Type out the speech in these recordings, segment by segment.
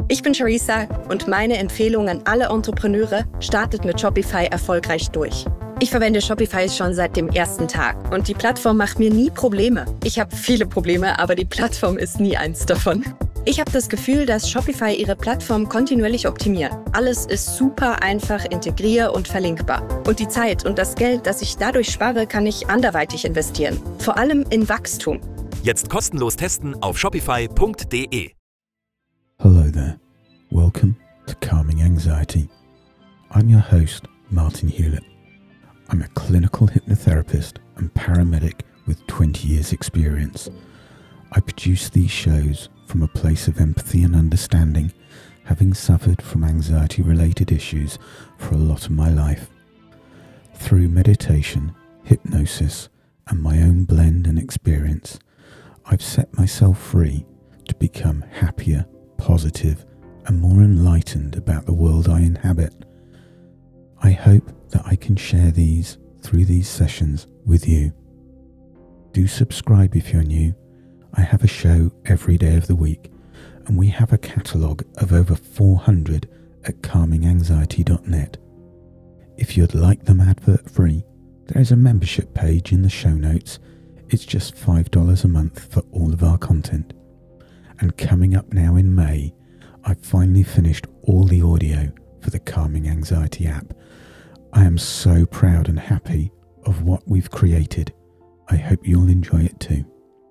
Ich bin Charissa und meine Empfehlung an alle Entrepreneure: startet mit Shopify erfolgreich durch. Ich verwende Shopify schon seit dem ersten Tag und die Plattform macht mir nie Probleme. Ich habe viele Probleme, aber die Plattform ist nie eins davon. Ich habe das Gefühl, dass Shopify ihre Plattform kontinuierlich optimiert. Alles ist super einfach integrier- und verlinkbar. Und die Zeit und das Geld, das ich dadurch spare, kann ich anderweitig investieren. Vor allem in Wachstum. Jetzt kostenlos testen auf shopify.de. Hello there. Welcome to Calming Anxiety. I'm your host, Martin Hewlett. I'm a clinical hypnotherapist and paramedic with 20 years experience. I produce these shows from a place of empathy and understanding, having suffered from anxiety-related issues for a lot of my life. Through meditation, hypnosis, and my own blend and experience, I've set myself free to become happier, positive, and more enlightened about the world I inhabit. I hope that I can share these through these sessions with you. Do subscribe if you're new. I have a show every day of the week, and we have a catalogue of over 400 at calminganxiety.net. If you'd like them advert-free, there is a membership page in the show notes. It's just $5 a month for all of our content. And coming up now in May, I've finally finished all the audio for the Calming Anxiety app. I am so proud and happy of what we've created. I hope you'll enjoy it too.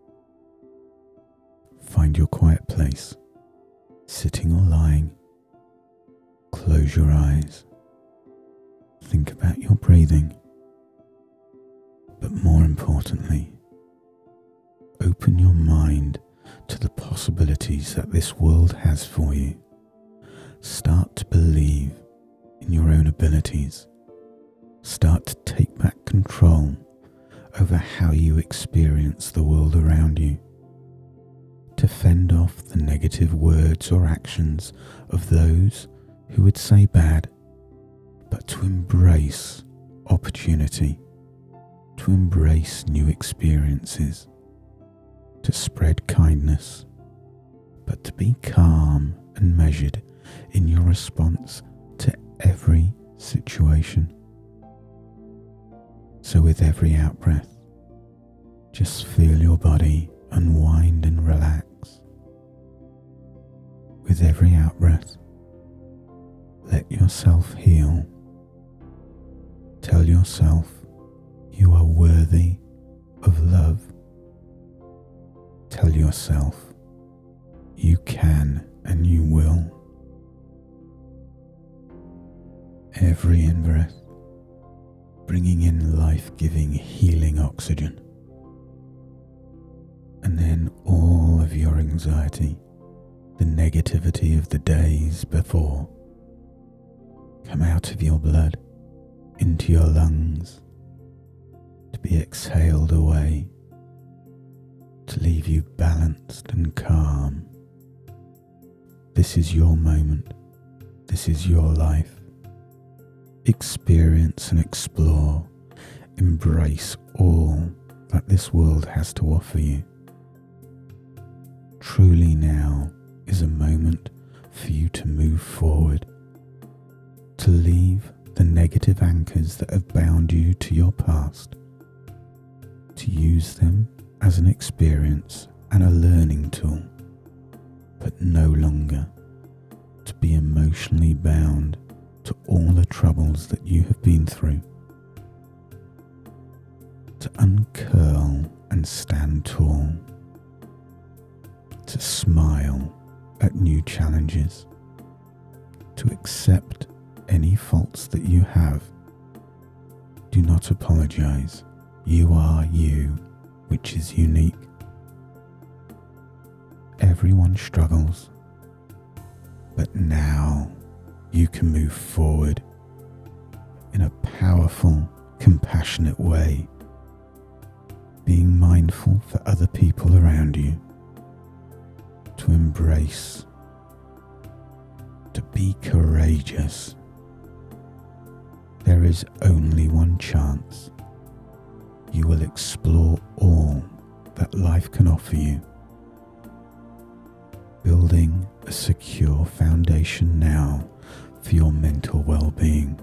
Find your quiet place, sitting or lying. Close your eyes. Think about your breathing. But more importantly, open your mind to the possibilities that this world has for you. Start to believe in your own abilities. Start to take back control over how you experience the world around you. To fend off the negative words or actions of those who would say bad, but to embrace opportunity, to embrace new experiences, to spread kindness, but to be calm and measured in your response to every situation. So with every out-breath, just feel your body unwind and relax. With every out-breath, let yourself heal. Tell yourself you are worthy of love. Tell yourself you can and you will. Every in-breath, bringing in life-giving, healing oxygen. And then all of your anxiety, the negativity of the days before, come out of your blood, into your lungs, to be exhaled away, to leave you balanced and calm. This is your moment. This is your life. Experience and explore. Embrace all that this world has to offer you. Truly now is a moment for you to move forward, to leave the negative anchors that have bound you to your past, to use them as an experience and a learning tool, but no longer to be emotionally bound to all the troubles that you have been through, to uncurl and stand tall, to smile at new challenges, to accept any faults that you have. Do not apologize. You are you, which is unique. Everyone struggles, but now you can move forward in a powerful, compassionate way, being mindful for other people around you, to embrace, to be courageous. There is only one chance. You will explore all that life can offer you, building a secure foundation now for your mental well-being.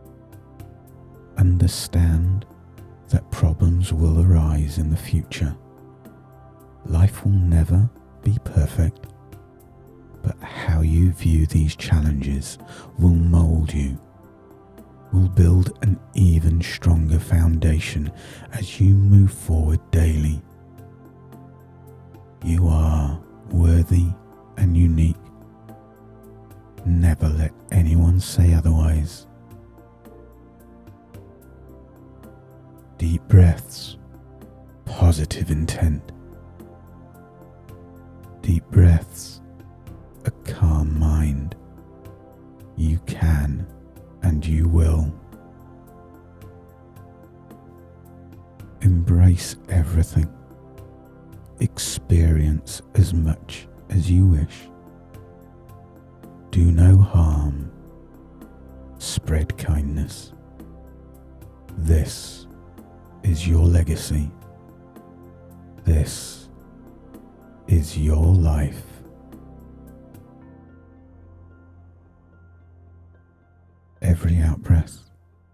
Understand that problems will arise in the future. Life will never be perfect, but how you view these challenges will mold you, will build an even stronger foundation as you move forward daily. You are worthy and unique. Never let anyone say otherwise. Deep breaths, positive intent. Deep breaths, a calm mind. You can and you will. Embrace everything. Experience as much as you wish. Do no harm. Spread kindness. This is your legacy. This is your life. Every out-breath,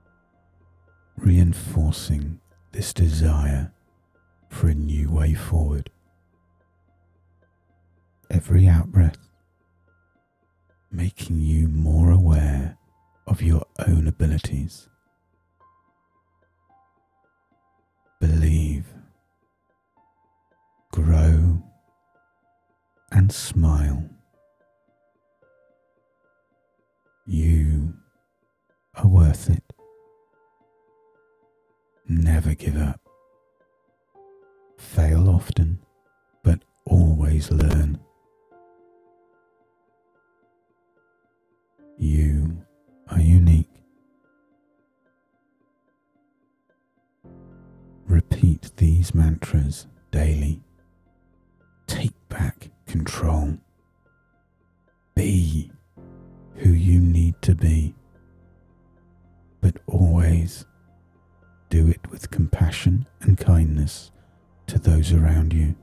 reinforcing this desire for a new way forward. Every out-breath, making you more aware of your own abilities. Believe, grow, and smile. You are worth it. Never give up. Fail often, but always learn. You are unique. Repeat these mantras daily. Take back control. Be who you need to be, but always do it with compassion and kindness to those around you.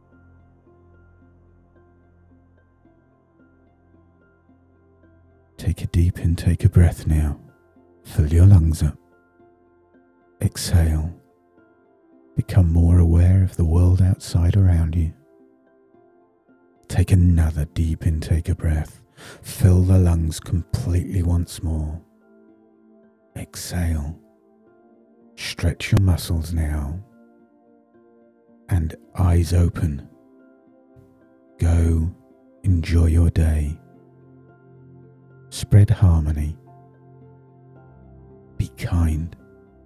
Take a deep intake of breath now. Fill your lungs up. Exhale. Become more aware of the world outside around you. Take another deep intake of breath. Fill the lungs completely once more. Exhale. Stretch your muscles now. And eyes open. Go enjoy your day. Spread harmony. Be kind.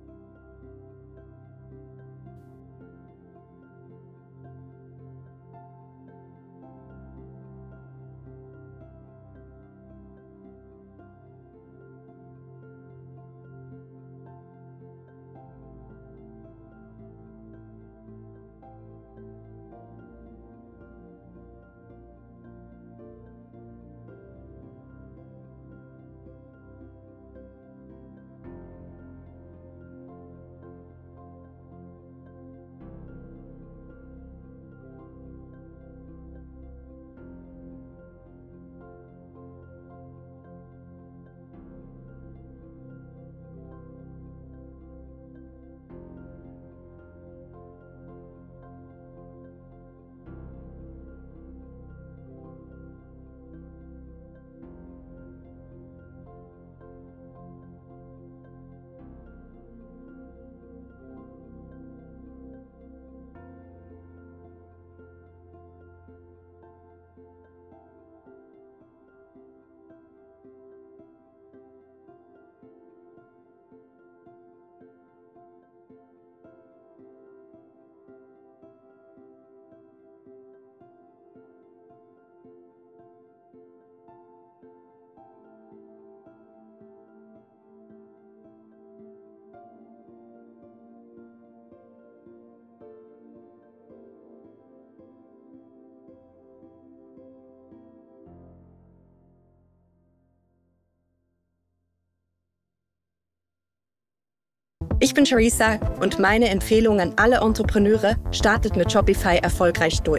Ich bin Charissa und meine Empfehlung an alle Entrepreneure: startet mit Shopify erfolgreich durch.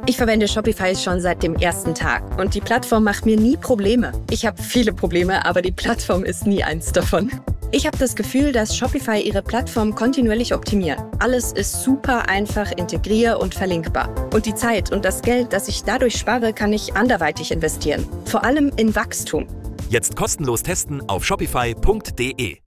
Ich verwende Shopify schon seit dem ersten Tag und die Plattform macht mir nie Probleme. Ich habe viele Probleme, aber die Plattform ist nie eins davon. Ich habe das Gefühl, dass Shopify ihre Plattform kontinuierlich optimiert. Alles ist super einfach integrier- und verlinkbar. Und die Zeit und das Geld, das ich dadurch spare, kann ich anderweitig investieren. Vor allem in Wachstum. Jetzt kostenlos testen auf shopify.de.